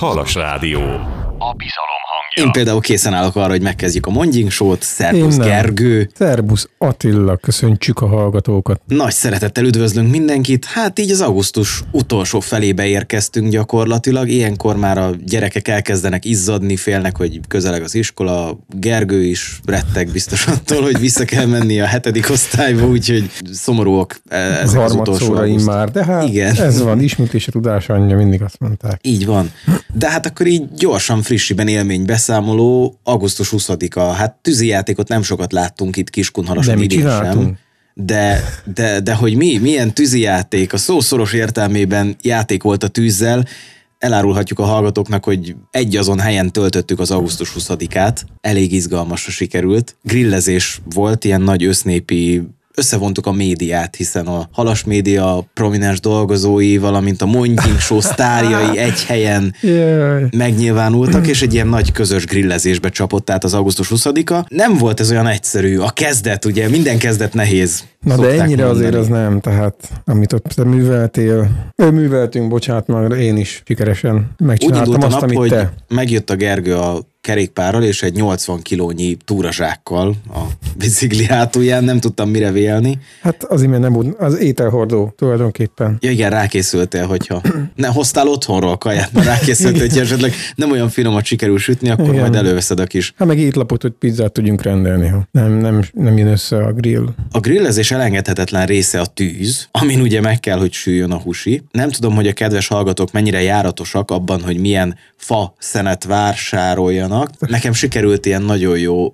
Halas Rádió. A bizalom hangja. Én például készen állok arra, hogy megkezdjük a Mondjink Show-t. Szervusz Gergő. Szervusz Attila, köszöntsük a hallgatókat. Nagy szeretettel üdvözlünk mindenkit. Hát így az augusztus utolsó felébe érkeztünk gyakorlatilag. Ilyenkor már a gyerekek elkezdenek izzadni, félnek, hogy közeleg az iskola. Gergő is retteg biztos attól, hogy vissza kell menni a 7. osztályba, úgyhogy szomorúak ezek az utolsó augusztus. Már, de hát igen. Ez van, ismétlés a tudás anyja, mindig azt mondták. Így van. De hát akkor így gyorsan, frissiben élménybeszámoló, augusztus 20-a. Hát tűzijátékot nem sokat láttunk itt Kiskunhalason idén sem. De hogy milyen tűzijáték, a szó szoros értelmében játék volt a tűzzel, elárulhatjuk a hallgatóknak, hogy egy azon helyen töltöttük az augusztus 20-át. Elég izgalmasra sikerült. Grillezés volt, ilyen nagy össznépi, összevontuk a médiát, hiszen a Halas Média prominens dolgozói, valamint a Mondjink Show sztárjai egy helyen megnyilvánultak, és egy ilyen nagy közös grillezésbe csapott át az augusztus 20-a. Nem volt ez olyan egyszerű. A kezdet, ugye, minden kezdet nehéz. Na de ennyire mondani. Azért az nem, tehát amit ott te műveltünk, bocsánat, már én is sikeresen megcsináltam azt, amit hogy te. Megjött a Gergő a kerékpárral, és egy 80 kilónyi túrazsákkal a bicikli hátulján, nem tudtam mire vélni. Hát azért, mert nem volt, az ételhordó tulajdonképpen. Ja igen, rákészültél, hogyha ne hoztál otthonról kaját, mert rákészültél, hogyha esetleg nem olyan finomat sikerül sütni, akkor igen. Majd előveszed a kis. Hát meg étlapot, hogy pizzát tudjunk rendelni, ha nem jön össze a grill. A grillezés elengedhetetlen része a tűz, amin ugye meg kell, hogy süljön a husi. Nem tudom, hogy a kedves hallgatók mennyire járatosak abban, hogy milyen fa szenet vásároljanak. Nekem sikerült ilyen nagyon jó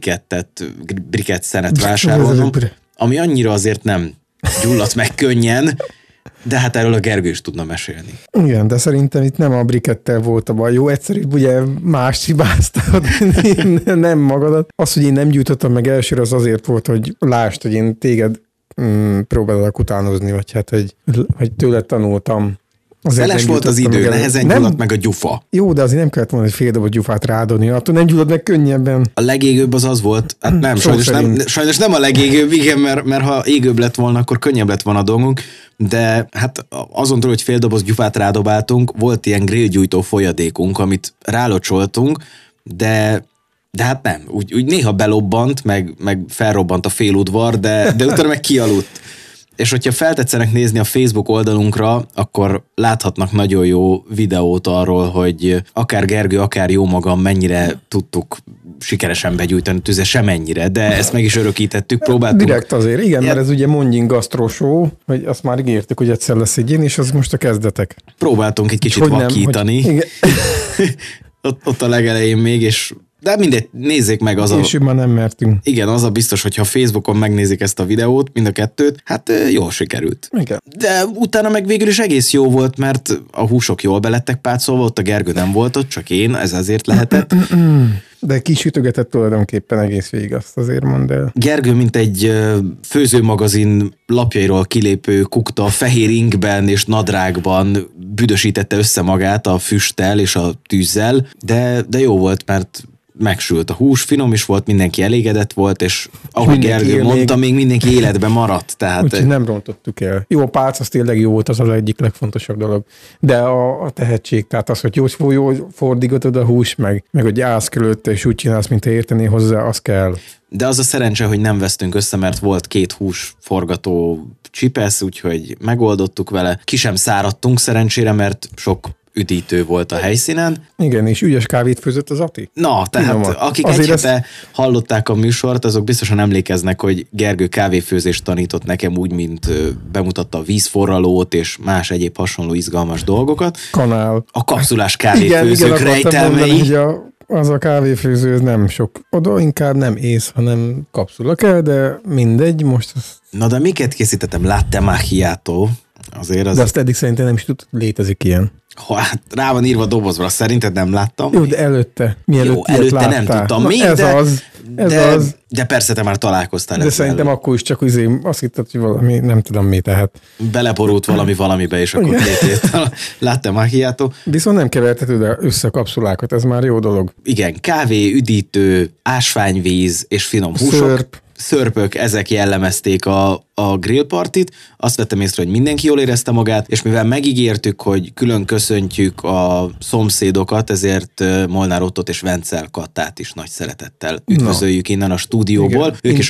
brikett szenet vásárolnom, ami annyira azért nem gyulladt meg könnyen, de hát erről a Gergő is tudna mesélni. Igen, de szerintem itt nem a brikettel volt a baj. Jó, egyszerűbb ugye mást hibáztad, nem magadat. Az, hogy én nem gyújtottam meg elsőre, az azért volt, hogy lásd, hogy én téged próbálok utánozni, vagy hát, hogy tőled tanultam. Szeles volt az idő, nehezen gyulladt meg a gyufa. Jó, de azért nem kellett volna egy fél dobot gyufát rádolni, attól nem gyulladt meg könnyebben. A legégőbb az volt, hát nem, sajnos nem a legégőbb, igen, mert ha égőbb lett volna, akkor könnyebb lett volna a dolgunk, de hát azon túl, hogy fél doboz gyufát rádobáltunk, volt ilyen grillgyújtó folyadékunk, amit rálocsoltunk, de hát nem, úgy néha belobbant, meg felrobbant a féludvar, de utána meg kialudt. És hogyha feltetszenek nézni a Facebook oldalunkra, akkor láthatnak nagyon jó videót arról, hogy akár Gergő, akár jó magam mennyire tudtuk sikeresen begyújtani tüze, semennyire, de ezt meg is örökítettük, próbáltunk. Direkt azért, igen, mert ez ugye Mondjink Gastro Show, hogy azt már ígértük, hogy egyszer lesz egy ilyen, és az most a kezdetek. Próbáltunk egy kicsit vakítani. Ott a legelején még, és de mindegy, nézzék meg az és már nem mertünk. Igen, az a biztos, hogyha Facebookon megnézik ezt a videót, mind a kettőt, hát jól sikerült. Igen. De utána meg végül is egész jó volt, mert a húsok jól belettek pácolva, ott a Gergő nem volt ott, csak én, ez azért lehetett. De kisütögetett tulajdonképpen egész végig, azt azért mondd el. Gergő, mint egy főzőmagazin lapjairól kilépő kukta, fehér inkben és nadrágban büdösítette össze magát a füsttel és a tűzzel, de jó volt, mert megsült a hús, finom is volt, mindenki elégedett volt, és ahogy Gergő mondta, még mindenki életben maradt. Tehát úgyhogy nem rontottuk el. Jó, a pálc az tényleg jó volt, az egyik legfontosabb dolog. De a tehetség, tehát az, hogy jól fordigatod a hús, meg hogy állsz körülötte, és úgy csinálsz, mint te értenél hozzá, az kell. De az a szerencse, hogy nem vesztünk össze, mert volt 2 húsforgató csipesz, úgyhogy megoldottuk vele. Ki sem száradtunk szerencsére, mert sok üdítő volt a helyszínen. Igen, és ügyes kávét főzött az Ati? Na, tehát akik egy hete hallották a műsort, azok biztosan emlékeznek, hogy Gergő kávéfőzést tanított nekem úgy, mint bemutatta a vízforralót és más egyéb hasonló izgalmas dolgokat. Kanál. A kapszulás kávéfőzők rejtelmei. Az a kávéfőző nem sok. Oda inkább nem ész, hanem kapszula kell, de mindegy, most az... Na de miket készítettem? Latte macchiato. Azért az... De azt eddig szerintem nem is tudod, létezik ilyen. Hát rá van írva dobozra, szerinted nem láttam? Jó, de előtte. Előtte nem tudtam még, de persze te már találkoztál. De szerintem akkor is csak azt hitted, hogy valami, nem tudom mi, tehát. Beleborult valamibe, és akkor létét. Latte macchiato. Viszont nem keverteted össze a kapszulákat, ez már jó dolog. Igen, kávé, üdítő, ásványvíz és finom húsok. Szörpök, ezek jellemezték a a grillpartit, azt vettem észre, hogy mindenki jól érezte magát, és mivel megígértük, hogy külön köszöntjük a szomszédokat, ezért Molnár Ottot és Vencel Kattát is nagy szeretettel üdvözöljük innen a stúdióból.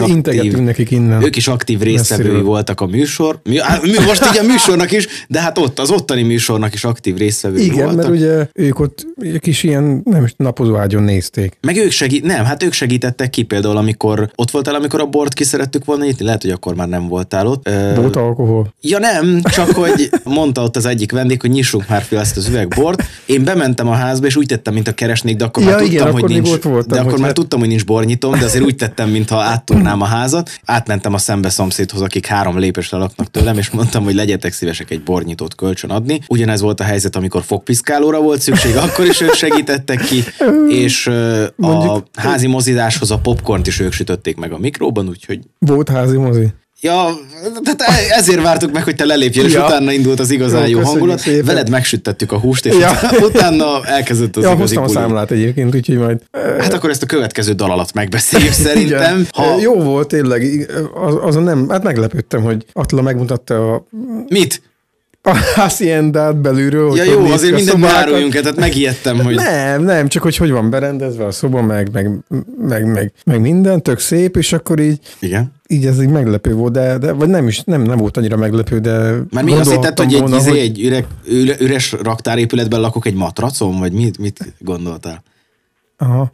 Ők is aktív résztvevői voltak a műsor. Most ugye a műsornak is, de hát ott az ottani műsornak is aktív résztvevői voltak. Igen, mert ugye ők ott kis ilyen napozóágyon nézték. Meg ők segítettek ki például, amikor ott voltál, amikor a bort ki szerettük volna nyitni, lehet, hogy akkor már nem voltál ott. Volt alkohol? Ja nem, csak hogy mondta ott az egyik vendég, hogy nyissunk már fel ezt az üvegbort. Én bementem a házba, és úgy tettem, mint a keresnék, de akkor már tudtam, hogy nincs. De akkor már tudtam, hogy nincs bornyitom, de azért úgy tettem, mintha átturnám a házat. Átmentem a szembe szomszédhoz, akik 3 lépésre laknak tőlem, és mondtam, hogy legyetek szívesek egy bornyitót kölcsön adni. Ugyanez volt a helyzet, amikor fogpiszkálóra volt szükség, akkor is ők segítettek ki, és a házi mozidáshoz a popcornt is ők sütötték meg a mikróban, úgyhogy... Volt házi mozi? Ja, tehát ezért vártuk meg, hogy te lelépjél, és utána indult az igazán jó hangulat. Szépen. Veled megsüttettük a húst, és utána elkezdett az igazi hoztam a számlát egyébként, úgyhogy majd... Hát akkor ezt a következő dal alatt megbeszéljük szerintem. Jó volt tényleg, azon nem, hát meglepődtem, hogy Attila megmutatta a... Mit? A haciendát belülről. Ja jó, azért mindent áruljunk, tehát megijedtem, hogy... Nem, csak hogy van berendezve a szoba, meg minden, tök szép, és akkor így... Igen. Így ez így meglepő volt, de vagy nem volt annyira meglepő, de... Már mi azt hitted, hogy egy üres raktárépületben lakok egy matracon, vagy mit gondoltál? Aha.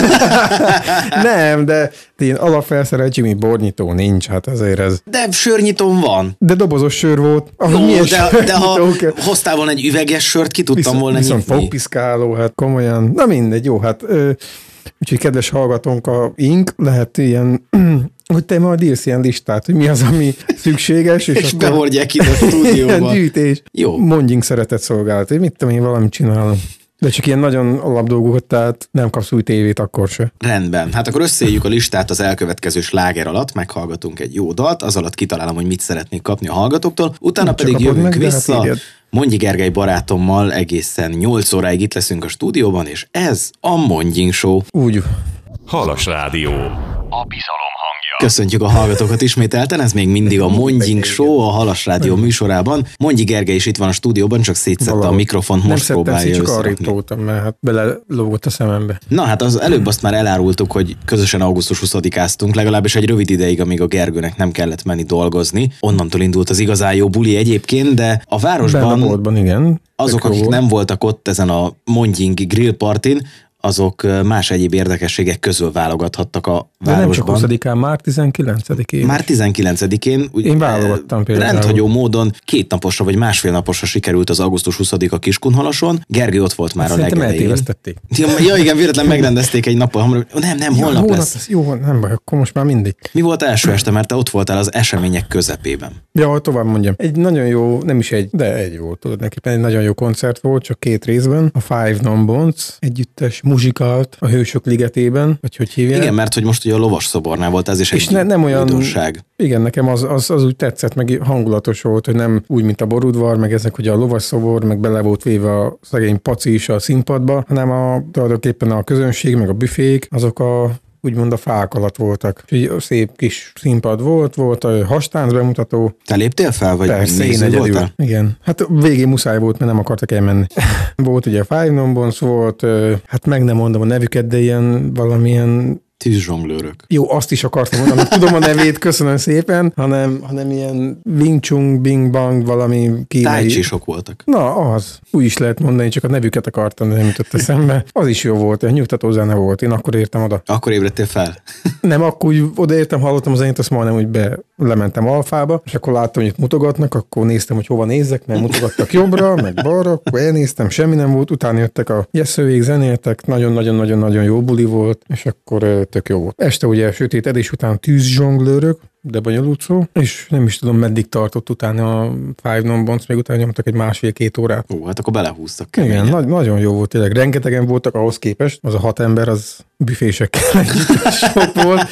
Nem, de én alapfelszereltség, mint bornyitó nincs, hát azért ez... De sörnyitón van. De dobozos sör volt. Jó, de ha hoztál volna egy üveges sört, ki tudtam volna nyitni. Viszont fogpiszkáló, hát komolyan. Na mindegy, jó, hát... Úgyhogy kedves hallgatónk, lehet ilyen... hogy te majd írsz ilyen listát, hogy mi az, ami szükséges. És behordják ide a stúdióba. Ilyen gyűjtés. Jó. Mondjunk szeretett szolgálat. Mit tudom én, valamit csinálom. De csak ilyen nagyon alapdolgokat, tehát nem kapsz új tévét akkor se. Rendben. Hát akkor összeéljük a listát az elkövetkező sláger alatt, meghallgatunk egy jó dalt, az alatt kitalálom, hogy mit szeretnék kapni a hallgatóktól, utána pedig jövünk vissza. Hát Mondji Gergely barátommal egészen 8 óráig itt leszünk a stúdióban, és ez a Mondjink Show. Úgy. Halas Rádió. A bizalom hangja. Köszöntjük a hallgatókat ismételten, ez még mindig a Mondjink Show a Halas Rádió műsorában. Mondji Gergely is itt van a stúdióban, csak szétszedte a mikrofont, most próbálja összerakni. Nem szedtem, csak arrébb toltam, mert hát belelógott a szemembe. Na hát az előbb azt már elárultuk, hogy közösen augusztus 20-áztunk, legalábbis egy rövid ideig, amíg a Gergőnek nem kellett menni dolgozni. Onnantól indult az igazán jó buli egyébként, de a városban, a boltban, igen. Azok, akik nem voltak ott ezen a Mondjink grill partin, azok más egyéb érdekességek közül válogathattak a városban. De nem csak 20-án, már 19-én. Már 19-én. Én válogattam például. Rendhagyó módon 2 naposra vagy másfél naposra sikerült az augusztus 20-a Kiskunhalason. Gergő ott volt már a legelején. Eltévesztették. Ja igen, véletlen megrendezték egy nappal hamarabb. Nem, holnap lesz. Jó, nem baj, akkor most már mindig. Mi volt első este, mert te ott voltál az események közepében? Ja, tovább mondjam. Egy nagyon jó, nem is egy, de egy volt tulajdonképpen, egy nagyon jó koncert volt, csak 2 részben. A Five Non-Bonds együttes muzsikált a Hősök ligetében, vagy hogy hívják. Igen, mert hogy most ugye a lovas szobornál volt, ez is és egy nem olyan újdonság. Igen, nekem az úgy tetszett, meg hangulatos volt, hogy nem úgy, mint a borudvar, meg ezek, hogy a lovas szobor, meg bele volt véve a szegény paci is a színpadba, hanem tulajdonképpen a közönség, meg a büfék, azok úgymond a fák alatt voltak. Úgyhogy szép kis színpad volt a hastánc bemutató. Te léptél fel, vagy persze, én egyedül. Igen. Hát végén muszáj volt, mert nem akartak elmenni. Volt ugye Five Non-Bonds volt, hát meg nem mondom a nevüket, de ilyen valamilyen tűzzsonglőrök. Jó, azt is akartam mondani, tudom a nevét, köszönöm szépen, hanem ilyen Wing Chun, Bing Bang, valami kínai. Tai Chi-sok voltak. Na, az. Úgy is lehet mondani, csak a nevüket akartam, de nem jutott eszembe. Az is jó volt, egy nyugtató zene volt, én akkor értem oda. Akkor ébredtél fel? Nem, akkor úgy odaértem, hallottam a zenét, azt majdnem úgy lementem alfába, és akkor láttam, hogy itt mutogatnak, akkor néztem, hogy hova nézzek, mert mutogattak jobbra, meg balra, akkor elnéztem, semmi nem volt, utána jöttek a jesszővék, zenéltek, nagyon-nagyon-nagyon jó buli volt, és akkor tök jó volt. Este ugye sötétedés után tűzzsonglőrök, de bonyolult szó, és nem is tudom, meddig tartott utána a Five Non-Bonds, még utána nyomtak egy 1,5-2 órát. Ó, hát akkor belehúztak keményen. Igen, nagyon jó volt tényleg. Rengetegen voltak ahhoz képest, az a 6 ember, az büfésekkel együtt sok volt.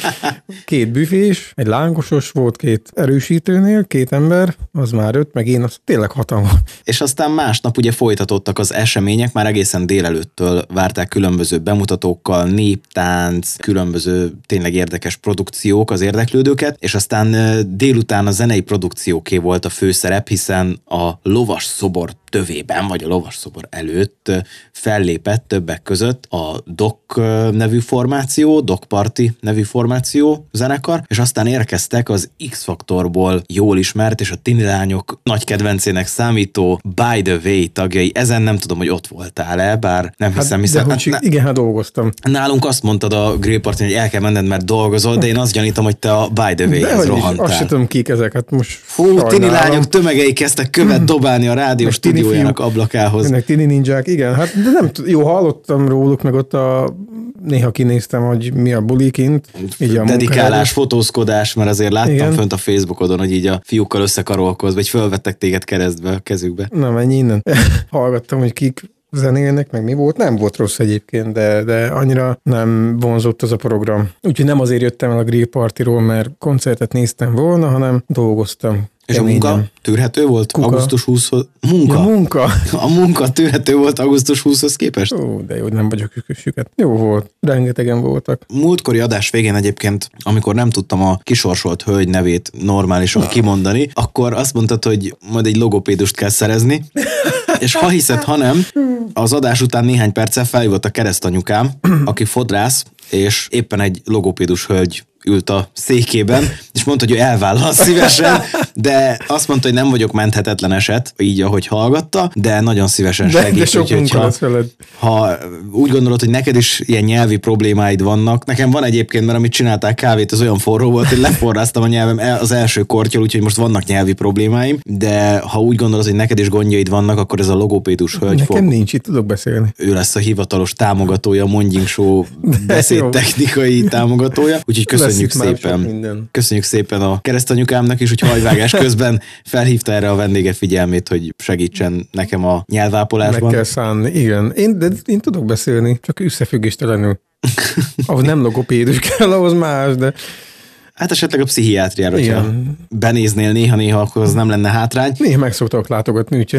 2 büfés, egy lángosos volt 2 erősítőnél, 2 ember, az már 5, meg én, az tényleg 6-an volt. És aztán másnap ugye folytatottak az események, már egészen délelőttől várták különböző bemutatókkal, néptánc, különböző tényleg érdekes produkciók az érdeklődőket, és aztán Aztán délután a zenei produkcióké volt a főszerep, hiszen a lovas szobor tövében, vagy a lovas szobor előtt fellépett többek között a Doc nevű formáció, Doc Party nevű formáció zenekar, és aztán érkeztek az X-Faktorból jól ismert, és a tini lányok nagy kedvencének számító By the Way tagjai. Ezen nem tudom, hogy ott voltál-e, bár nem hiszem, igen, dolgoztam. Nálunk azt mondtad a grillpartin, hogy el kell menned, mert dolgozol, de én azt gyanítom, hogy te a By the Way-hez rohantál. Azt sem tudom, kik ezek, hát most tini lányok tömegei kezdtek követ dobálni a rádió stúdiójának ablakához. Ennek tini ninják, igen, hát de nem jó, hallottam róluk, meg ott néha kinéztem, hogy mi a bulikint. Dedikálás, fotózkodás, mert azért láttam fönt a Facebookodon, hogy így a fiúkkal összekarolkozva, vagy fölvettek téged keresztbe a kezükbe. Na, menj innen. Hallgattam, hogy kik zenélnek, meg mi volt. Nem volt rossz egyébként, de annyira nem vonzott az a program. Úgyhogy nem azért jöttem el a Grill Partyról, mert koncertet néztem volna, hanem dolgoztam. És a munka tűrhető volt augusztus 20-hoz? Munka? A munka tűrhető volt augusztus 20-hoz képest? Ó, de jó, nem vagyok süket. Jó volt, rengetegen voltak. Múltkori adás végén egyébként, amikor nem tudtam a kisorsolt hölgy nevét normálisan kimondani, akkor azt mondtad, hogy majd egy logopédust kell szerezni, és ha hiszed, ha nem, az adás után néhány perccel feljött a keresztanyukám, aki fodrász, és éppen egy logopédus hölgy ült a székében, és mondta, hogy ő elvállal szívesen, de azt mondta, hogy nem vagyok menthetetlen eset, így ahogy hallgatta, de nagyon szívesen segít. De sok munka lesz veled. Ha úgy gondolod, hogy neked is ilyen nyelvi problémáid vannak, nekem van egyébként, mert amit csináltál kávét, az olyan forró volt, hogy leforráztam a nyelvem az első kortyol, úgyhogy most vannak nyelvi problémáim, de ha úgy gondolod, hogy neked is gondjaid vannak, akkor ez a logopédus hölgy nekem nincs, itt tudok beszélni. Ő lesz a hivatalos támogatója, a Mondjink Show beszédtechnikai támogatója, úgyhogy köszönjük szépen. Köszönjük szépen a keresztanyukámnak is, hogy hajvágás közben felhívta erre a vendége figyelmét, hogy segítsen nekem a nyelvápolásban. Meg kell szánni, igen. Én tudok beszélni, csak összefüggéstelenül. Ahhoz nem logopédus kell, ahhoz más, de... Hát esetleg a pszichiátriára, hogyha benéznél néha-néha, akkor az nem lenne hátrány. Néha meg szoktak látogatni, úgyhogy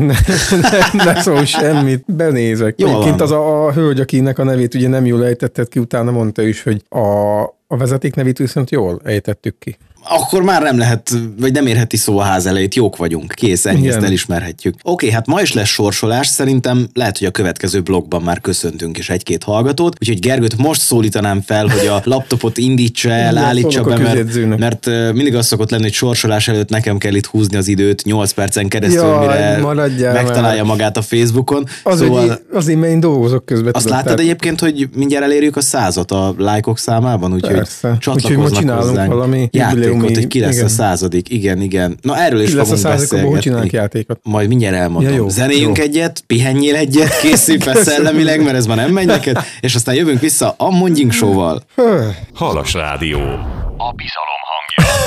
ne szól semmit, benézek. Egyébként az a hölgy, akinek a nevét ugye nem jól ejtetted ki, utána mondta is, hogy a vezeték nevét viszont jól ejtettük ki. Akkor már nem lehet, vagy nem érheti szó a ház elejét, jók vagyunk, kész, ennyi, ezt elismerhetjük. Oké, hát ma is lesz sorsolás, szerintem lehet, hogy a következő blogban már köszöntünk is egy-két hallgatót, úgyhogy Gergőt most szólítanám fel, hogy a laptopot indítsa el, állítsa be, mert mindig az szokott lenni, hogy sorsolás előtt nekem kell itt húzni az időt 8 percen keresztül, mire megtalálja magát a Facebookon. Azért, mert én dolgozok közben. Azt láttad egyébként, hogy mindjárt elérjük a 100-at a lájkok számában, úgyhogy csatlakoznak hozzánk. Valami hogy ki lesz a 100. Igen. Na erről is fogunk beszélgetni. Hogy csinálunk játékot? Majd mindjárt elmondom. Zenéljünk egyet, pihenjél egyet, készülj fel szellemileg, mert ez már nem megy neked, és aztán jövünk vissza a Mondjink Show-val. Halas Rádió. A bizalom hangja.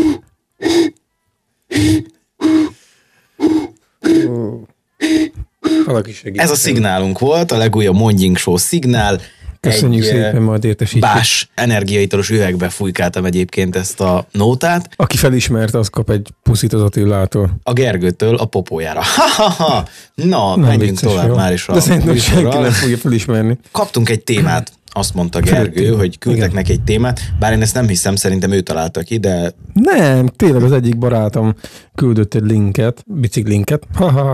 Ez a szignálunk volt, a legújabb Mondjink Show szignál. Köszönjük szépen, majd értesítjük. Bás energiaitalos üvegbe fújkáltam egyébként ezt a nótát. Aki felismerte, az kap egy puszit az Attilától. A Gergőtől a popójára. Ha. Na, menjünk tovább jó. Már is a de szerintem senki nem fogja felismerni. Kaptunk egy témát, azt mondta Gergő, hogy küldtek neki egy témát, bár én ezt nem hiszem, szerintem ő találta ki, de... Nem, tényleg az egyik barátom küldött egy linket, biciklinket.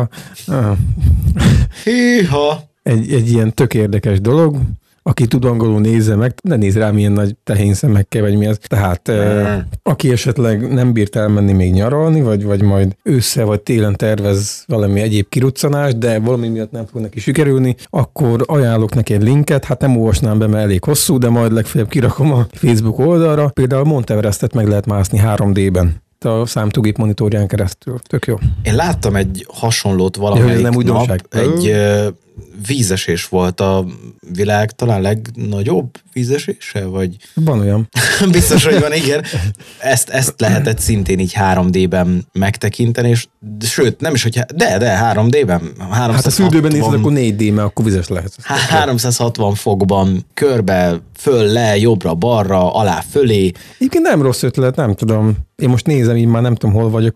Híha! Egy ilyen tök érdekes dolog. Aki tud angolul, nézze meg, ne nézz rám ilyen nagy tehén szemekkel, vagy mi az. Tehát aki esetleg nem bírt elmenni még nyaralni, vagy majd ősszel vagy télen tervez valami egyéb kiruccanást, de valami miatt nem fog neki sikerülni, akkor ajánlok neki egy linket, hát nem olvasnám be, mert elég hosszú, de majd legfeljebb kirakom a Facebook oldalra. Például Mount Everestet meg lehet mászni 3D-ben. A számtugép monitorján keresztül. Tök jó. Én láttam egy hasonlót valamelyik nap. Egy vízesés volt a világ talán legnagyobb vízesése, vagy... Van olyan. Biztos, hogy van, igen. Ezt lehetett szintén így 3D-ben megtekinteni, és sőt, nem is, hogy... De 3D-ben. 360, hát a fürdőben nézed, akkor 4D, mert akkor vizes lehet. 360 fokban, körbe, föl, le, jobbra, balra, alá, fölé. Egyébként nem rossz ötlet, nem tudom. Én most nézem, így már nem tudom, hol vagyok,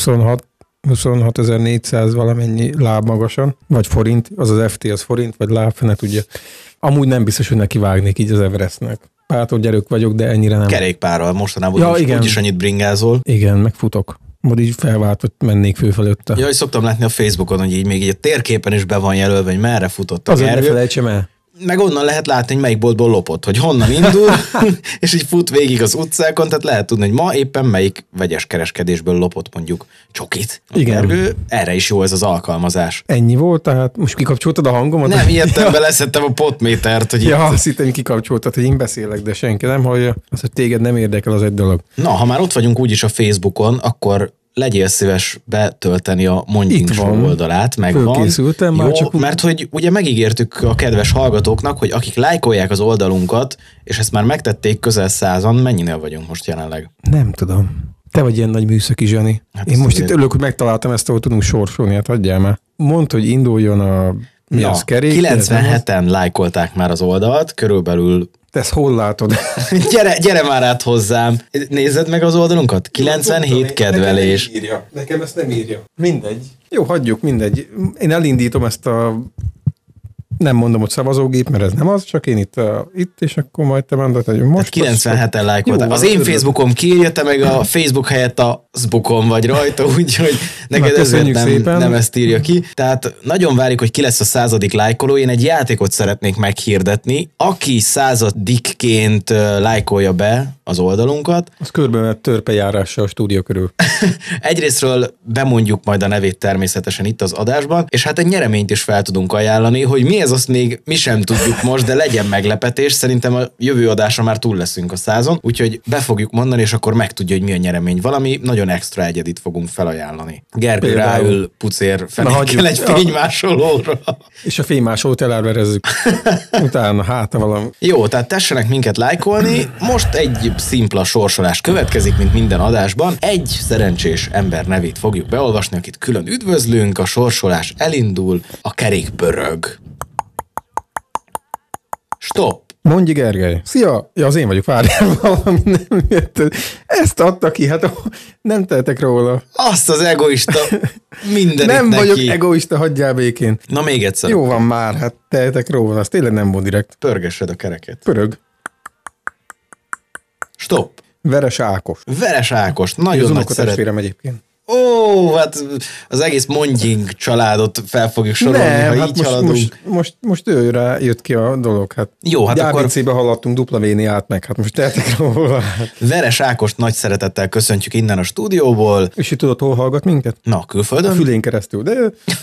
26.400 valamennyi láb magasan, vagy forint, az FT az forint, vagy láb, ne tudja. Amúgy nem biztos, hogy neki vágnék így az Everestnek. kerékpártól gyerek vagyok, de ennyire nem. Kerékpárral, mostanában úgyis annyit bringázol. Igen, meg futok. Majd így felváltott, mennék fölfelőtte. Jaj, szoktam látni a Facebookon, hogy így még így a térképen is be van jelölve, hogy merre futott a Gergő. Azért ne felejtsem el. Meg onnan lehet látni, hogy melyik boltból lopott, hogy honnan indul, és így fut végig az utcákon, tehát lehet tudni, hogy ma éppen melyik vegyes kereskedésből lopott mondjuk csokit. Igen. Gergő, erre is jó ez az alkalmazás. Ennyi volt, tehát most kikapcsoltad a hangomat? Nem, ilyettem, leszettem a potmétert. Hogy ja, azt hittem, kikapcsoltad, hogy én beszélek, de senki nem hallja. Az, hogy téged nem érdekel, az egy dolog. Na, ha már ott vagyunk úgyis a Facebookon, akkor legyél szíves betölteni a Mondjink Show oldalát, megvan. Jó, csak... mert hogy ugye megígértük a kedves hallgatóknak, hogy akik lájkolják az oldalunkat, és ezt már megtették közel 100-an, mennyinél vagyunk most jelenleg? Nem tudom. Te vagy ilyen nagy műszaki zseni. Hát én most itt örülök, hogy megtaláltam ezt, ahol tudunk sorsolni, hát hagyjál már. Mondd, hogy induljon a... Mi az kerék? 97-en lájkolták már az oldalt, körülbelül. Te ezt hol látod? gyere már át hozzám. Nézzed meg az oldalunkat? 97 kedvelés. Nekem ezt nem írja. Mindegy. Jó, hagyjuk, mindegy. Én elindítom ezt a... Nem mondom, hogy szavazógép, mert ez nem az, csak én itt és akkor majd te mondod, hogy most... 97-en lájkoltak. Az én Facebookom kiírja, te meg a Facebook helyett a Facebookon vagy rajta, úgyhogy neked ezért nem ezt írja ki. Tehát nagyon várjuk, hogy ki lesz a 100. lájkoló. Én egy játékot szeretnék meghirdetni. Aki 100-ként lájkolja be az oldalunkat. Az körbe törpejárással a stúdió körül. Egyrésztről bemondjuk majd a nevét természetesen itt az adásban, és hát egy nyereményt is fel tudunk ajánlani, hogy mi ez, azt még mi sem tudjuk most, de legyen meglepetés. Szerintem a jövő adásra már túl leszünk a 100-on, úgyhogy be fogjuk mondani, és akkor megtudja, hogy mi a nyeremény. Valami nagyon extra egyedit fogunk felajánlani. Gergő ráül pucér fenékkel egy fénymásolóra. És a fénymásolót elárverezzük. Utána háta valami. Jó, tehát tessenek minket lájkolni. Most egy szimpla sorsolás következik, mint minden adásban. Egy szerencsés ember nevét fogjuk beolvasni, akit külön üdvözlünk. A sorsolás elindul, a kerék pörög. Stop! Mondj, Gergely. Szia! Ja, az én vagyok, várjál, valami nem jött. Ezt adta ki, hát nem tehetek róla. Azt az egoista mindenit nem neki. vagyok egoista, hagyjál békén. Na még egyszer. Jó van már, hát tehetek róla, azt tényleg nem mond direkt. Pörgessed a kereket. Pörög. Stop! Veres Ákos. Veres Ákos, nagyon nagy szeretem egyébként. Ó, hát az egész Mondjink családot fel fogjuk sorolni, nem, ha így haladunk. Most őre jött ki a dolog. Hát jó, hát akkor... ABC-be haladtunk, W-n át meg, hát most tehetek róla. Veres Ákost nagy szeretettel köszöntjük innen a stúdióból. És itt tudod, hol hallgat minket? Na, külföldön? A fülén keresztül, de...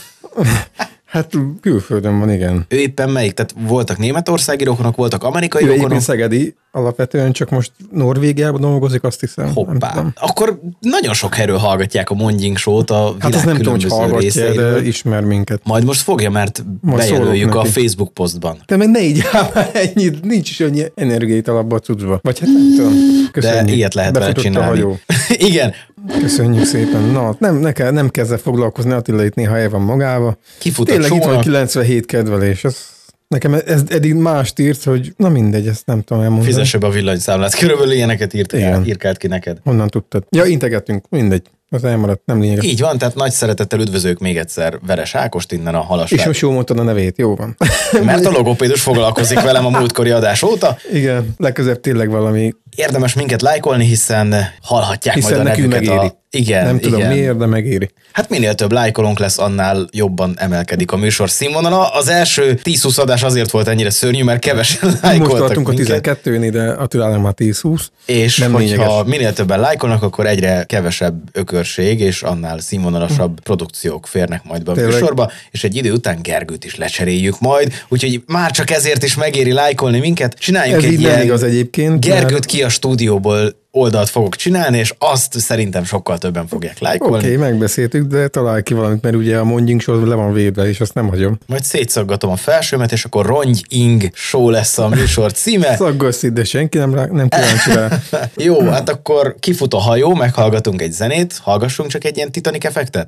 Hát külföldön van, igen. Ő éppen melyik? Tehát voltak németországi rokonok, voltak amerikai rokonok? Ő szegedi, alapvetően csak most Norvégiában dolgozik, azt hiszem. Hoppá. Akkor nagyon sok helyről hallgatják a Mondjink Show-t a világ hát nem különböző tudom, hogy részeiről. De ismer minket. Majd most fogja, mert bejelöljük a Facebook posztban. Te meg ne így áll ennyit, nincs is annyi energiát alapba a cuccba. Vagy hát nem tudom. Köszönjük. De ilyet lehet vele csinálni. Igen. Köszönjük szépen. Na, nem kezdve foglalkozni, Attila itt néha el van magába. Kifut tényleg itt van 97 kedvelés. Nekem ez eddig mást írt, hogy na mindegy, ezt nem tudom elmondani. Fizesse be a villanyszámlát. Körülbelül ilyeneket írkált ki neked. Honnan tudtad? Ja, integettünk, mindegy. Az elmaradt, nem lényeges. Így van, tehát nagy szeretettel üdvözöljük még egyszer Veres Ákost innen a Halasvár. És most jól mondtad a nevét, jó van. Mert a logopédus foglalkozik velem a múltkori adás óta. Igen, legközelebb tényleg valami. Érdemes minket lájkolni, hiszen hallhatják majd a nevüket. Megéri. Igen, nem tudom miért, de megéri. Hát minél több lájkolónk lesz, annál jobban emelkedik a műsor színvonala. Az első 10-20 adás azért volt ennyire szörnyű, mert kevesen lájkoltak. Most tartunk minket. A 12-nél, de Attilának már 10-20. És nem hogyha minél többen lájkolnak, akkor egyre kevesebb ökörség, és annál színvonalasabb produkciók férnek majd be a műsorba, és egy idő után Gergőt is lecseréljük majd, úgyhogy már csak ezért is megéri lájkolni minket. Csináljunk ez egy ilyen igaz egyébként, Gergőt ki a stúdióból oldalt fogok csinálni, és azt szerintem sokkal többen fogják lájkolni. Oké, megbeszéltük, de találj ki valamit, mert ugye a Mondjink Show le van védve, és azt nem hagyom. Majd szétszaggatom a felsőmet, és akkor Rongying Show lesz a műsor címe. Szaggasszít, de senki nem kíváncsi rá. Jó, hát akkor kifut a hajó, meghallgatunk egy zenét, hallgassunk csak egy ilyen Titanic effektet.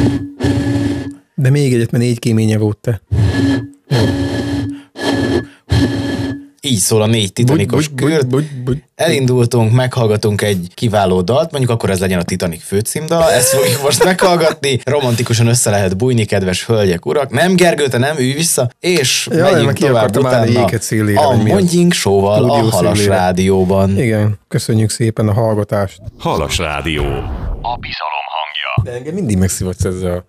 De még egyet, mert 4 kéménye volt te. Jó. Így szól a 4 titanikus kürt. Elindultunk, meghallgatunk egy kiváló dalt, mondjuk akkor ez legyen a Titanic főcímdala, ezt fogjuk most meghallgatni, romantikusan össze lehet bújni, kedves hölgyek, urak. Nem, Gergő, te nem, ülj vissza, és megyünk tovább utána a Mondjink Show-val a Halas Rádióban. Igen, köszönjük szépen a hallgatást. Halas Rádió, a bizalom hangja. De engem mindig megszivatsz ezzel a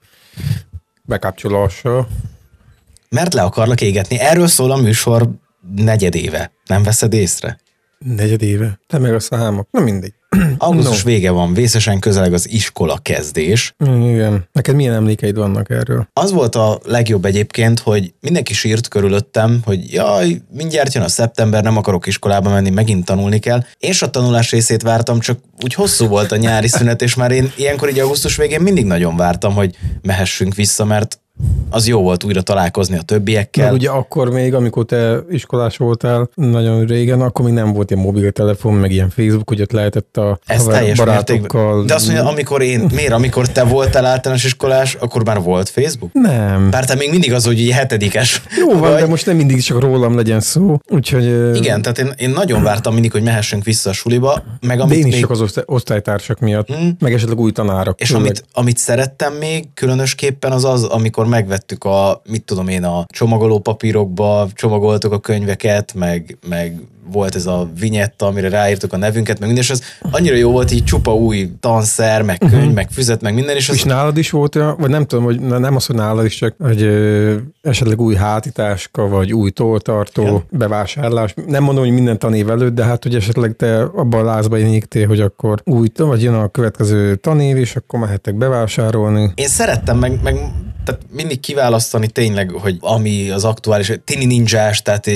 bekapcsolással. Mert le akarlak égetni. Erről szól a műsor negyedéve. Nem veszed észre? Negyedéve? Te meg a számok. Na mindegy. Augusztus vége van, vészesen közeleg az iskola kezdés. Igen. Neked milyen emlékeid vannak erről? Az volt a legjobb egyébként, hogy mindenki sírt körülöttem, hogy jaj, mindjárt jön a szeptember, nem akarok iskolába menni, megint tanulni kell. Én a tanulás részét vártam, csak úgy hosszú volt a nyári szünet, és már én ilyenkor így augusztus végén mindig nagyon vártam, hogy mehessünk vissza, mert az jó volt újra találkozni a többiekkel. Meg ugye akkor még, amikor te iskolás voltál nagyon régen, akkor még nem volt ilyen mobiltelefon, meg ilyen Facebook, hogy ott lehetett a barátokkal. De azt mondja, amikor te voltál általános iskolás, akkor már volt Facebook? Nem. Bár te még mindig az, hogy 7-es. Jó van, de most nem mindig csak rólam legyen szó. Úgyhogy... Igen, tehát én nagyon vártam mindig, hogy mehessünk vissza a suliba. Meg de én is csak az osztálytársak miatt, meg esetleg új tanárok. És amit szerettem még különösképpen az, amikor megvettük a csomagoló papírokba, csomagoltuk a könyveket, meg volt ez a vinyetta, amire ráírtuk a nevünket, meg minden, és az annyira jó volt, így csupa új tanszer, meg könyv, meg füzet, meg minden. És nálad is volt olyan, vagy nem tudom, hogy nem az, hogy nálad is, csak hogy esetleg új hátitáska, vagy új tolltartó, bevásárlás. Nem mondom, hogy minden tanév előtt, de hát, hogy esetleg te abban a lázba énigtél, hogy akkor vagy jön a következő tanév, és akkor mehettek bevásárolni. Én szerettem meg tehát mindig kiválasztani tényleg, hogy ami az aktuális, Tini Ninjás, tehát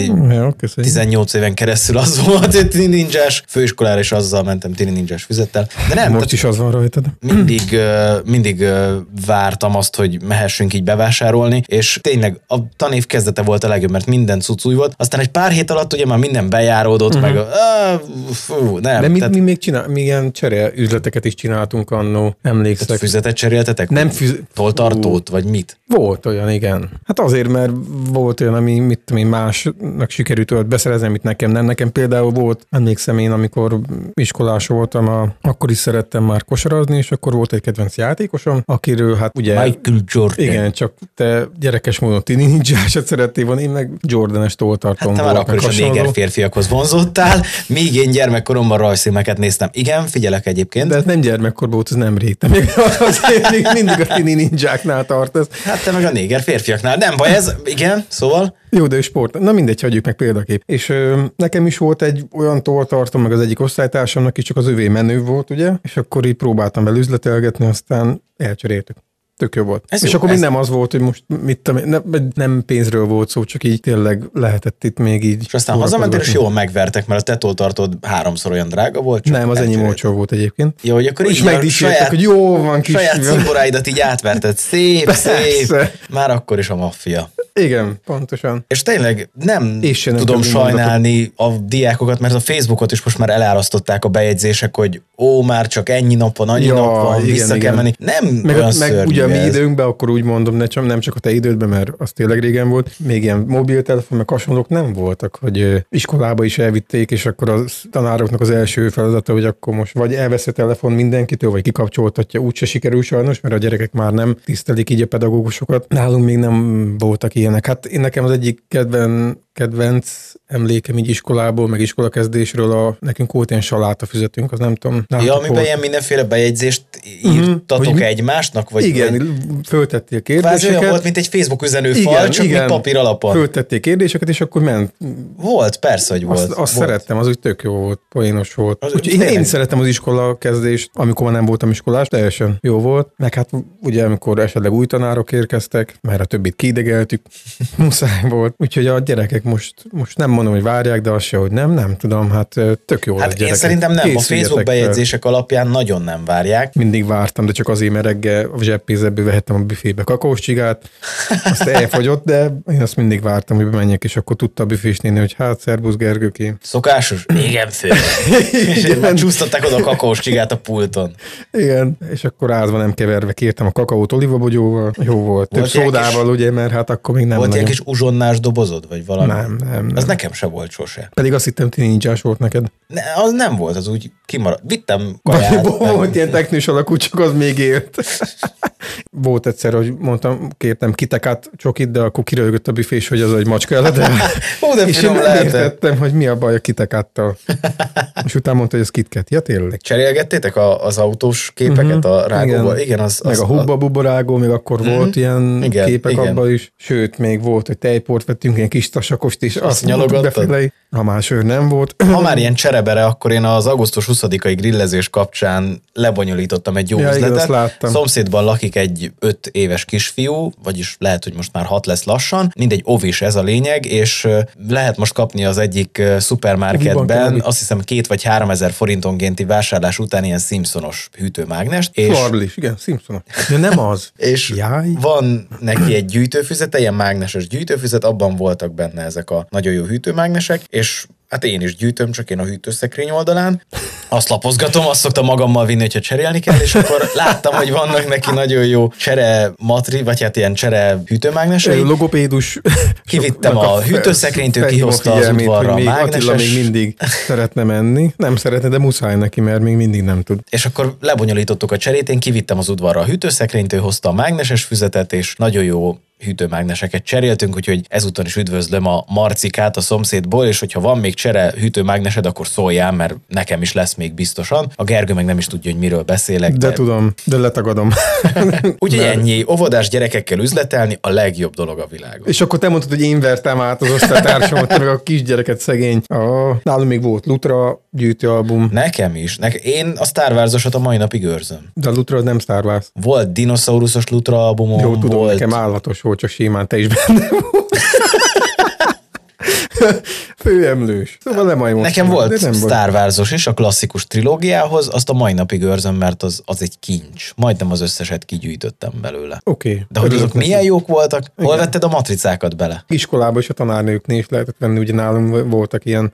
18 éven keresztül az volt, hogy Tini Ninjás, főiskolára is azzal mentem Tini Ninjás füzettel. De nem, most is az van rajtad. Mindig vártam azt, hogy mehessünk így bevásárolni, és tényleg a tanév kezdete volt a legjobb, mert minden cucúj volt. Aztán egy pár hét alatt ugye már minden bejáródott, meg nem. De mi még ilyen üzleteket is csináltunk annó, emlékszek. Tehát füzetet cseréltetek? Nem tolltartót, vagy mi? Volt olyan, igen. Hát azért, mert volt olyan, ami másnak sikerült olyat beszerezni, amit nekem nem. Nekem például volt, emlékszem én, amikor iskolás voltam, akkor is szerettem már kosarazni, és akkor volt egy kedvenc játékosom, akiről hát ugye... Michael Jordan. Igen, csak te gyerekes módon Tini Ninjásat szerettél volna, én meg Jordan-es tolltartom hát volt. Hát te már akkor is a néger férfiakhoz vonzottál, míg én gyermekkoromban rajzfilmeket néztem. Igen, figyelek egyébként. De ez nem gyermekkorban volt, ez nem rég. Te még mindig a Tini Ninjáknál tartasz. Hát te meg a néger férfiaknál. Nem baj ez, igen, szóval. Jó, de sport. Na mindegy, hagyjuk meg példakép. És nekem is volt egy olyan tolltartom, meg az egyik osztálytársamnak is, csak az övé menő volt, ugye? És akkor így próbáltam vele üzletelgetni, aztán elcseréltük. Tök jó volt. És akkor még nem az volt, hogy most nem pénzről volt szó, csak így tényleg lehetett itt még így. És aztán hazamentél, és jól megvertek, mert a te tolltartód 3-szor olyan drága volt. Nem, az ennyi olcsó volt egyébként. Jó, hogy akkor így megdicsértek, hogy jó van kis. Saját cimboráidat így átverted. Szép. Már akkor is a maffia. Igen, pontosan. És tényleg nem tudom sajnálni a diákokat, mert a Facebookot is most már elárasztották a bejegyzések, hogy már csak ennyi nap van, annyi nap van, vissza kell menni. Nem olyan szörnyű. Ugye a mi időnkben, akkor úgy mondom, nem csak a te idődben, mert az tényleg régen volt, még ilyen mobiltelefon, meg hasonlók nem voltak, hogy iskolába is elvitték, és akkor a tanároknak az első feladata, hogy akkor most vagy elvesz a telefon mindenkitől, vagy kikapcsoltatja, úgyse sikerül sajnos, mert a gyerekek már nem tisztelik így a pedagógusokat. Nálunk még nem voltak ilyenek. Hát én nekem az egyik kedvenc emlékem így iskolából, meg iskolakezdésről, nekünk volt ilyen salátafüzetünk, az nem tudom. Ja, amiben ilyen mindenféle bejegyzést írtatok egymásnak? Vagy igen, föltettél kérdéseket. Kvázi olyan volt, mint egy Facebook üzenőfal, csak mint papír alapon. Föltettél kérdéseket, és akkor ment. Volt, persze, hogy volt. Azt szerettem, az úgy tök jó volt, poénos volt. Én szerettem az iskolakezdést, amikor már nem voltam iskolás, teljesen jó volt. Meg hát ugye, amikor esetleg új tanárok érkeztek, mert a többit kiidegeltük, muszáj volt. Úgyhogy a gyerekek most nem mondom, hogy várják, de az se, hogy nem tudom, hát tök jó. Hát én szerintem nem, a Facebook bejegyzések alapján nagyon nem várják. Mindig vártam, de csak azért, mert reggel a zseppénzből vehettem a büfébe kakaóscsigát, azt elfogyott, de én azt mindig vártam, hogy bemenjek, és akkor tudta a büfés néni, hogy hát, szervusz Gergőké. Szokásos? Igen, fő. És csúsztatták oda a kakaóscsigát a pulton. Igen, és akkor ázva nem keverve kértem a kakaót olivabogyóval, jó volt. Több szódával, ugye, mert hát akkor még nem. Volt ilyen kis uzsonnás dobozod, vagy valami? Nem. Az nekem se volt sose. Pedig azt hittem, ti ninjás volt neked. Az nem volt, az úgy kimaradt. Vittem kaját. Volt ilyen technős alakú, csak az még élt. Volt egyszer, hogy mondtam, kértem kitekát csokit, de akkor kiröhögött a büfés, hogy az egy macska eladó. És én nem értettem, hogy mi a baj a kitekáttal. És utána mondta, hogy ez KitKat. Ja, tényleg. Cserélgettétek az autós képeket a rágóval? Igen, az meg a hubba-bubba rágó, még akkor volt ilyen képek abban is. Sőt, még volt, hogy tejport vettünk, ilyen kis tasakost is. Azt nyalogattad? Ha már sör nem volt. Ha már ilyen cserebere, akkor én az augusztus 20-ai grillezés kapcsán lebonyolítottam egy jó üzletet. Igen, szomszédban lakik egy 5 éves kisfiú, vagyis lehet, hogy most már 6 lesz lassan. Mindegy, ovis ez a lényeg, és lehet most kapni az egyik szupermarketben, azt hiszem 2 vagy 3 ezer forintonkénti vásárlás után ilyen Simpsonos hűtőmágnest. Flarblis, igen, Simpsonos. De nem az. És van neki egy gyűjtőfüzete, ilyen mágneses gyűjtőfüzet, abban voltak benne ezek a nagyon jó hűtőmágnesek, és hát én is gyűjtöm, csak én a hűtőszekrény oldalán. Azt lapozgatom, azt szoktam magammal vinni, hogyha cserélni kell, és akkor láttam, hogy vannak neki nagyon jó csere matri, vagy hát ilyen csere hűtőmágnesei. Logopédus. Kivittem a hűtőszekrényt, ő kihozta az udvarra a mágneses. Attila még mindig szeretne menni. Nem szeretne, de muszáj neki, mert még mindig nem tud. És akkor lebonyolítottuk a cserét, én kivittem az udvarra a hűtőszekrényt, ő hozta a mágneses füzetet, és nagyon jó hűtőmágneseket cseréltünk, úgyhogy ezúton is üdvözlöm a Marcikát a szomszédból, és hogyha van még csere hűtőmágnesed, akkor szóljál, mert nekem is lesz még biztosan. A Gergő meg nem is tudja, hogy miről beszélek. De tudom, de letagadom. Úgyhogy ennyi, óvodás gyerekekkel üzletelni a legjobb dolog a világon. És akkor te mondtad, hogy én vertem át az osztálytársamat, meg a kisgyereket szegény. Nálunk még volt Lutra gyűjtőalbum. Nekem is. Én a Star Wars-osat a mai napig őrzöm. De a Lutra nem Star Wars. Volt dinoszauruszos Lutra albumom. Jó, tudom, volt... nekem állatos volt, csak simán te is benne volt. Főemlős. Szóval nekem volt Star Wars-os is a klasszikus trilógiához, azt a mai napig őrzöm, mert az egy kincs. Majdnem az összeset kigyűjtöttem belőle. Oké. De hogy azok milyen jók voltak? Igen. Hol vetted a matricákat bele? Iskolában is a tanárnőknél is lehetett venni, ugye nálunk voltak ilyen...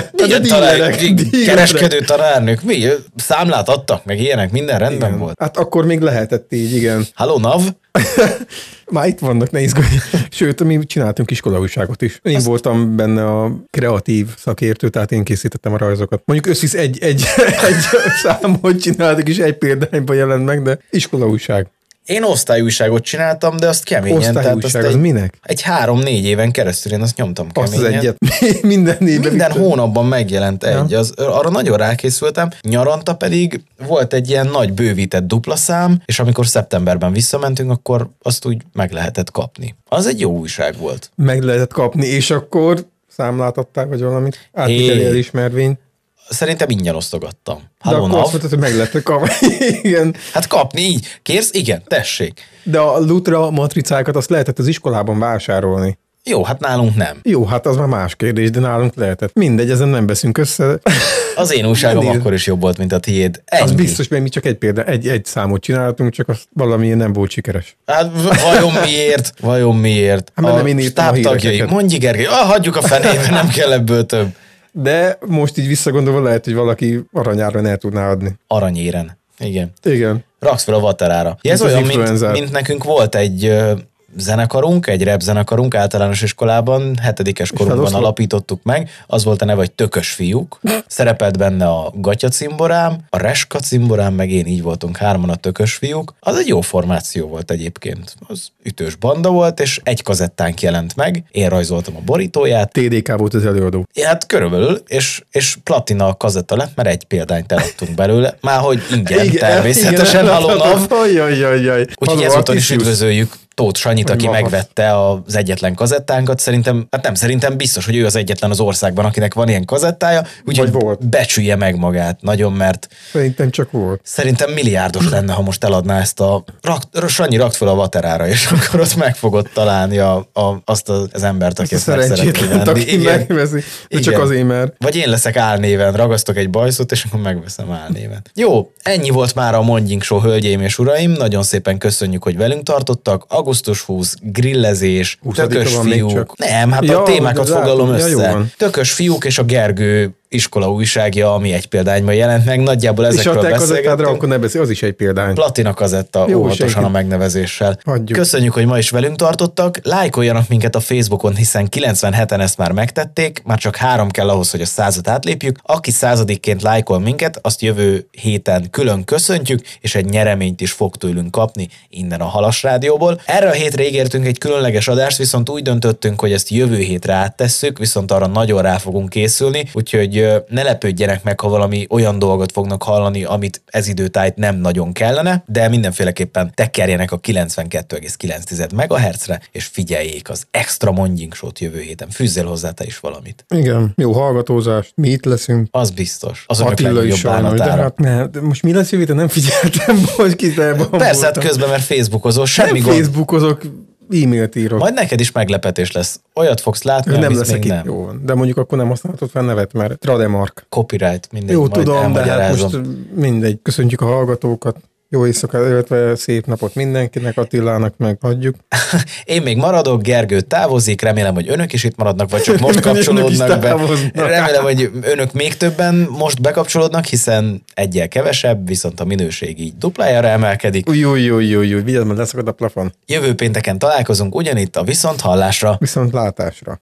kereskedő tanárnők. Mi? Számlát adtak, meg ilyenek, minden rendben igen. volt. Hát akkor még lehetett így, igen. Halló, NAV? Már itt vannak, ne izgulj. Sőt, mi csináltunk iskolaújságot is. Én voltam benne a kreatív szakértő, tehát én készítettem a rajzokat. Mondjuk összvisz egy számot csináltuk, és egy példányban jelent meg, de iskolaújság. Én osztályújságot csináltam, de azt keményen. Osztályújság, az minek? Egy 3-4 éven keresztül én azt nyomtam keményen. Azt az egyet. Minden hónapban megjelent egy. Arra nagyon rákészültem. Nyaranta pedig volt egy ilyen nagy bővített dupla szám, és amikor szeptemberben visszamentünk, akkor azt úgy meg lehetett kapni. Az egy jó újság volt. Meg lehetett kapni, és akkor számlát adták, vagy valamit? Átviteli elismervényt. Szerintem ingyen osztogattam. De akkor azt mondtad, hogy meg lehetett kapni. Igen. Hát kapni így. Kérsz? Igen, tessék. De a Lutra matricákat azt lehetett az iskolában vásárolni. Jó, hát nálunk nem. Jó, hát az már más kérdés, de nálunk lehetett. Mindegy, ezen nem beszünk össze. Az én újságom akkor is jobb volt, mint a tiéd. Ennyi. Az biztos, mert mi csak egy számot csináltunk, csak az valami nem volt sikeres. Hát vajon miért? Hát, nem én írtam a híreket. Mondj, Gergely, hagyjuk a fenébe, nem kell ebből több. De most így visszagondolva lehet, hogy valaki aranyáron el tudná adni. Aranyéren. Igen. Raksz fel a vaterára. Ez olyan, mint nekünk volt egy zenekarunk, egy rap zenekarunk általános iskolában, 7-es korunkban alapítottuk meg, az volt a neve, hogy Tökös fiúk. Szerepelt benne a Gatya cimborám, a Reska cimborám, meg én, így voltunk 3-an a Tökös fiúk. Az egy jó formáció volt egyébként. Az ütős banda volt, és egy kazettánk jelent meg. Én rajzoltam a borítóját. TDK volt az előadó. Hát körülbelül, és platina kazetta lett, mert egy példányt eladtunk belőle. Márhogy ingyen, természetesen. Úgyhogy ezúton is üdvözöljük Tóth Sanyit, aki megvette az egyetlen kazettánkat. Szerintem biztos, hogy ő az egyetlen az országban, akinek van ilyen kazettája, úgyhogy becsülje meg magát nagyon, mert szerintem csak volt. Szerintem milliárdos lenne, ha most eladná ezt Sanyi, rakd fel a vaterára, és akkor ott meg fogod találni azt az embert, aki ezt meg szeretné venni. Megveszi, csak azért, mert... Vagy én leszek álnéven, ragasztok egy bajszot, és akkor megveszem álnéven. Jó, ennyi volt már a Mondjink Show, hölgyeim és uraim. Nagyon szépen köszönjük, hogy velünk tartottak. Augusztus 20, grillezés, tökös fiúk. Nem, hát a témákat foglalom össze. Tökös fiúk és a Gergő iskola újságja, ami egy példányban jelent meg. Nagyjából ezekről beszélgettünk. És a te akkor ne beszél, az is egy példány. Platina kazetta, óvatosan a megnevezéssel. Hagyjuk. Köszönjük, hogy ma is velünk tartottak. Lájkoljanak minket a Facebookon, hiszen 97-en ezt már megtették, már csak 3 kell ahhoz, hogy a 100-at átlépjük. Aki 100-ként lájkol minket, azt jövő héten külön köszöntjük, és egy nyereményt is fog tőlünk kapni innen a Halas Rádióból. Erre a hétre ígértünk egy különleges adást, viszont úgy döntöttünk, hogy ezt jövő hétre áttesszük, viszont arra nagyon rá fogunk készülni, úgyhogy ne lepődjenek meg, ha valami olyan dolgot fognak hallani, amit ez időtájt nem nagyon kellene, de mindenféleképpen tekerjenek a 92,9 MHz-re, és figyeljék az extra Mondjink Show-t jövő héten. Fűzzél hozzá te is valamit. Igen, jó hallgatózást, mi itt leszünk. Az biztos. Az Attila is sajnos, de most mi lesz jövő héten? Nem figyeltem, hogy kizárban. Persze, hát közben, mert Facebookozol, semmi nem gond. Facebookozok, e-mailt írok. Majd neked is meglepetés lesz. Olyat fogsz látni, nem leszek itt. Jó, de mondjuk akkor nem használhatod fel nevet, mert trademark. Copyright, mindegy. Jó, tudom, de hát most mindegy. Köszöntjük a hallgatókat. Jó éjszakát, illetve szép napot mindenkinek, Attilának meg hagyjuk. Én még maradok, Gergő távozik, remélem, hogy önök is itt maradnak, vagy csak most kapcsolódnak be. Remélem, hogy önök még többen most bekapcsolódnak, hiszen egyel kevesebb, viszont a minőség így duplájára emelkedik. Jó, vigyázz, mert leszakad a plafon. Jövő pénteken találkozunk ugyanitt a viszonthallásra. Viszontlátásra.